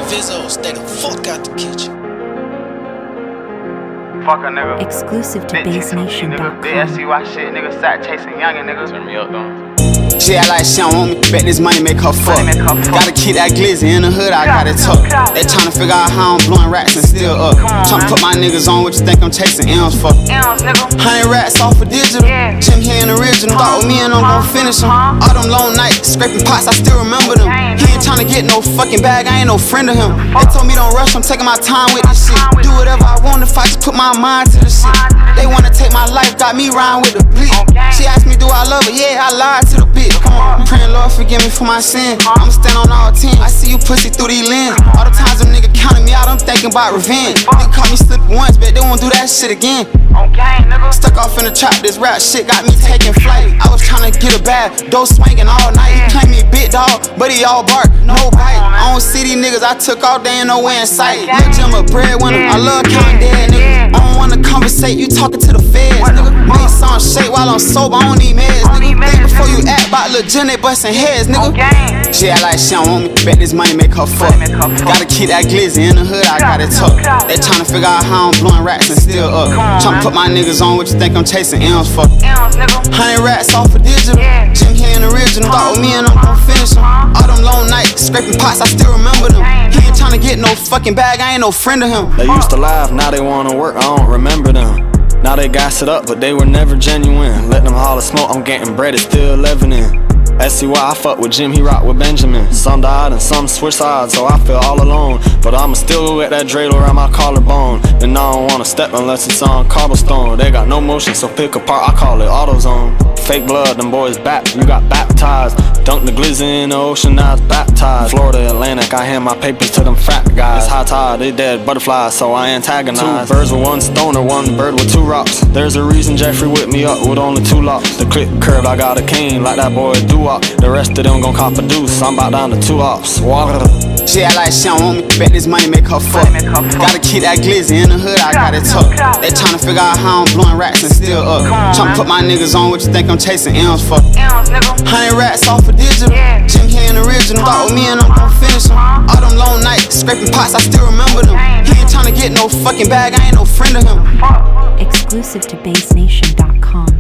Vizzo, stay the fuck out the kitchen. Fuck a nigga. Exclusive to BassNation.com. Big SCY shit, nigga sat chasing youngin' niggas. Turn me up, though. She act like she don't want me, bet this money make her fuck. Gotta keep that glizzy in the hood, I got it tucked. They tryna figure out how I'm blowing racks and still up. Tryna put my niggas on, what you think I'm chasing M's for? 100 racks off for digital. Jim here in original, thought with me and I'm gon' finish them. All them long nights, scraping pots, I still remember them. He ain't tryna get no fucking bag, I ain't no friend of him. They told me don't rush, I'm taking my time with this shit. Do whatever I want if I just put my mind to the shit. They wanna take my life, got me riding with the bleak. She asked me do I love her, yeah, I lied to the bitch. Come on, praying Lord forgive me for my sin. I'ma stand on all 10. I see you pussy through these lenses. All the times them nigga counting me out, I'm thinking about revenge. Nigga caught me slipping once, but they won't do that shit again. Stuck off in the trap, this rap shit got me taking flight. I was tryna get a bag, dough swinging all night. He claimed me big dog, but he all bark, no bite. I don't see these niggas, I took off, they ain't nowhere in sight. Lil' Jim a breadwinner, I love counting dead niggas. I don't wanna conversate, you talking to the feds, nigga. Make some shake while I'm sober, I don't need meds, nigga. Think before you act about Lil' Jim, they bustin' heads, nigga. She act like she don't want me, bet this money make her fuck. Gotta keep that glizzy in the hood, I got it tucked. They tryna figure out how I'm blowing racks and still up. Tryna put my niggas on, what you think I'm chasing M's for? 100 racks off for digital. Jim here in original, thought with me and I'm gon' finish them. All them long nights, scraping pots, I still remember them. He ain't tryna get no fucking bag, I ain't no friend of him. They used to laugh, now they wanna work, I don't remember them. Now they gas it up, but they were never genuine. Let them holler smoke, I'm getting bread, it's still living in. SCY, I fuck with Jim, he rock with Benjamin. Some died and some switched sides, so I feel all alone. But I'ma still get that dreidel around my collarbone. And I don't wanna step unless it's on cobblestone. They got no motion, so pick apart, I call it AutoZone. Fake blood, them boys back, you got baptized. Dunk the glizzy in the ocean, now it's baptized. Florida Atlantic, I hand my papers to them frat guys. It's high tide, they dead butterflies, so I antagonize. 2 birds with 1 stone or 1 bird with 2 rocks. There's a reason Jeffrey whipped me up with only 2 locks. The clip curve, I got a cane like that boy do. The rest of them gon' cop a deuce, I'm about down to 2 ops. Water. She act like she don't want me, bet this money make her fuck. Gotta keep that glizzy in the hood, I got it tucked. They tryna figure out how I'm blowing racks and still up. Tryna put my niggas on, what you think I'm chasing M's for? 100 racks off for digital. Jim here in original, thought with me and I'm gon' finish them. All them long nights, scraping pots, I still remember them. He ain't tryna get no fucking bag, I ain't no friend of him. Exclusive to BassNation.com.